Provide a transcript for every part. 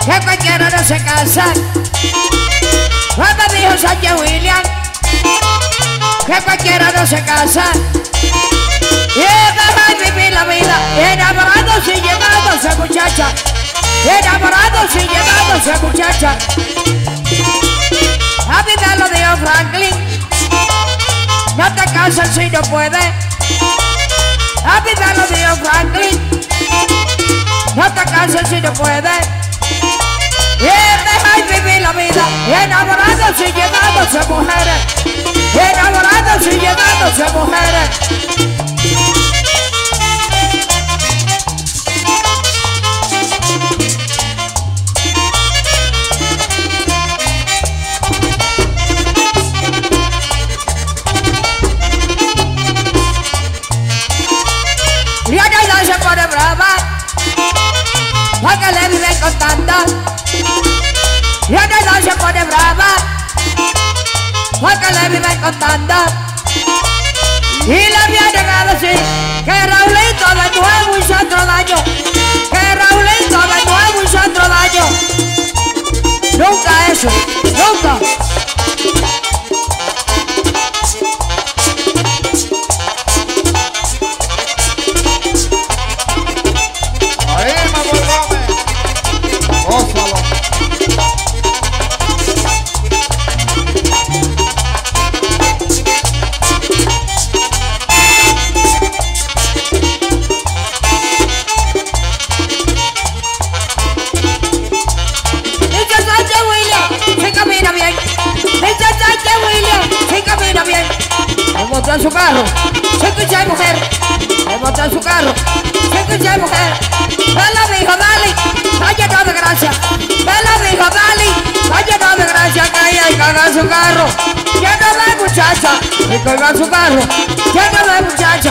que cualquiera no se casa. Pues me dijo Sánchez William que cualquiera no se casa. Y es dejar vivir la vida, enamorándose y llevándose muchacha, enamorándose y llevándose muchacha. A mí me lo dijo Franklin, no te cases si no puedes. A mí me lo dijo Franklin, no te cases si no puedes. Y es dejar vivir la vida, enamorándose y llevándose mujeres, enamorándose y llevándose mujeres. Y aquella se pone brava porque le viven contando. Y aquella se pone brava porque le viven contando. Y le vienen a decir que Raulito de nuevo hizo otro daño, que Raulito de nuevo hizo otro daño. Nunca eso, nunca. En su carro, se escucha hay mujer, me monta en su carro, se escucha hay mujer. Vela dijo Dali, está lleno de gracia. Vela dijo Dali, está lleno de gracia. Que ella caga su carro, lleno de muchacha. Y colga su carro, lleno de muchacha.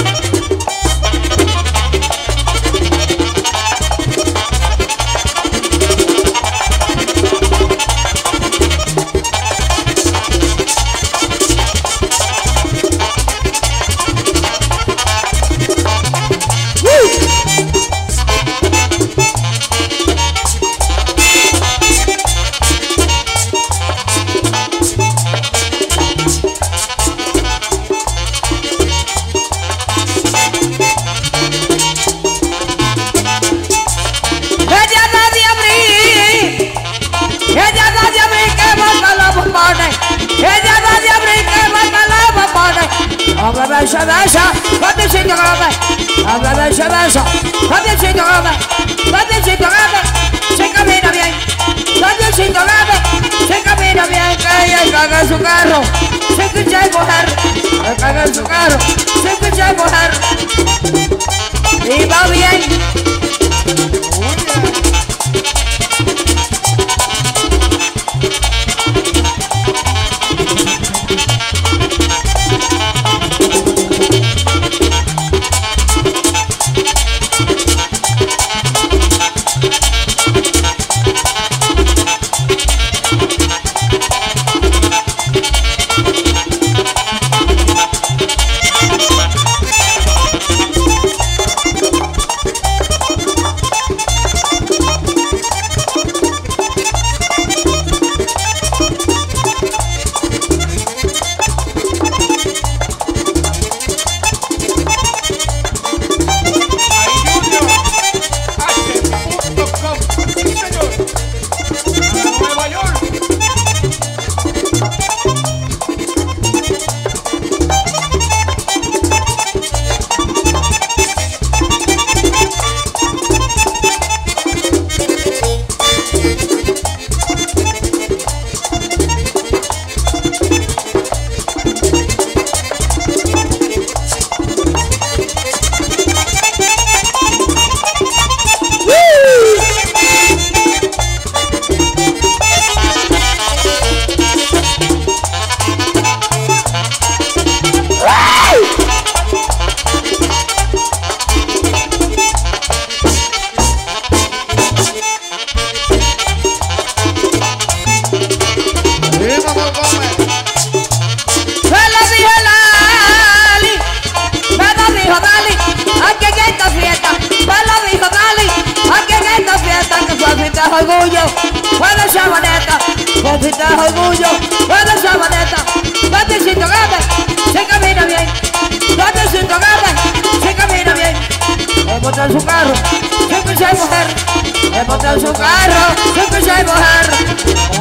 Se besa, papiecito grande, se besa, papiecito grande, papiecito grande, se camina bien, papiecito grande, se camina bien. Que ella caga en su carro, se escucha mujer, que caga en su carro, se escucha mujer, y va bien. Aquí en esta fiesta, me lo dijo Dali, aquí en esta fiesta que fue Guapita es orgullo, buena chabaneta. Guapita es orgullo, buena chabaneta. Guapicito grande, se camina bien. Guapicito grande, se camina bien. Le monta en su carro, siempre soy mujer. Le monta en su carro, siempre soy mujer.